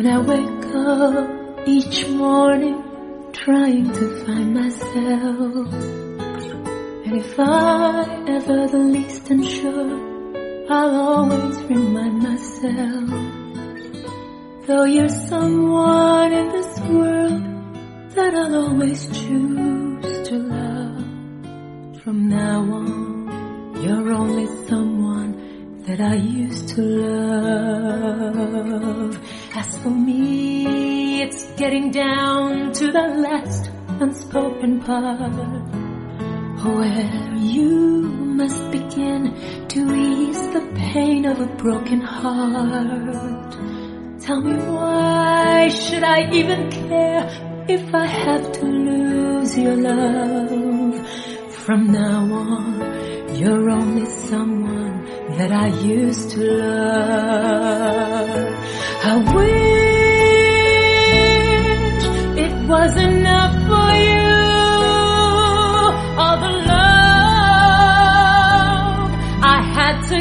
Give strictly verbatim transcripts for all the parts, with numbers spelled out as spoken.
When I wake up each morning trying to find myself, and if I ever the least unsure, I'll always remind myself, though you're someone in this world that I'll always choose to love. From now on, you're only someone that I used to love. As for me, it's getting down to the last unspoken part, where you must begin to ease the pain of a broken heart. Tell me, why should I even care if I have to lose your love? From now on, you're only someone that I used to love. I wish it was enough for you, all the love I had to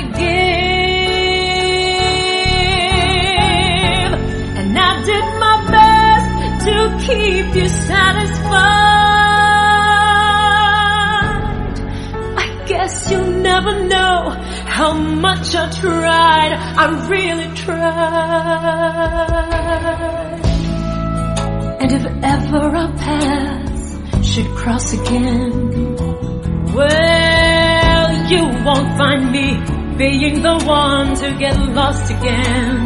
give, and I did my best to keep you satisfied. I guess you'll never know how much I tried, I really tried. And if ever our paths should cross again, well, you won't find me being the one to get lost again.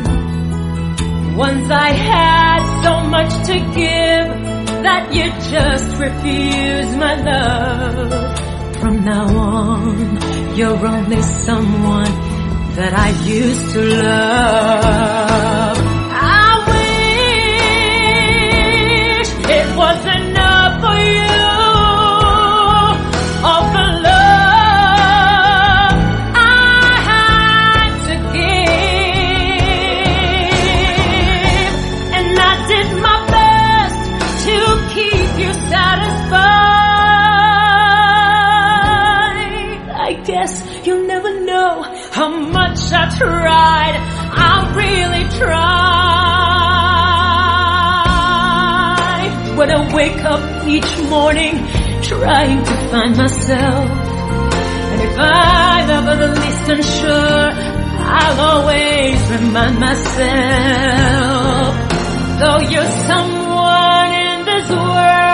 Once I had so much to give that you just refused my love. From now on, you're only someone that I used to love. I wish it was enough for you, all the love I had to give, and I did my best to keep you satisfied. I guess you'll never know how much I tried, I really tried. When I wake up each morning trying to find myself, and if I'm ever the least unsure, I'll always remind myself, though you're someone in this world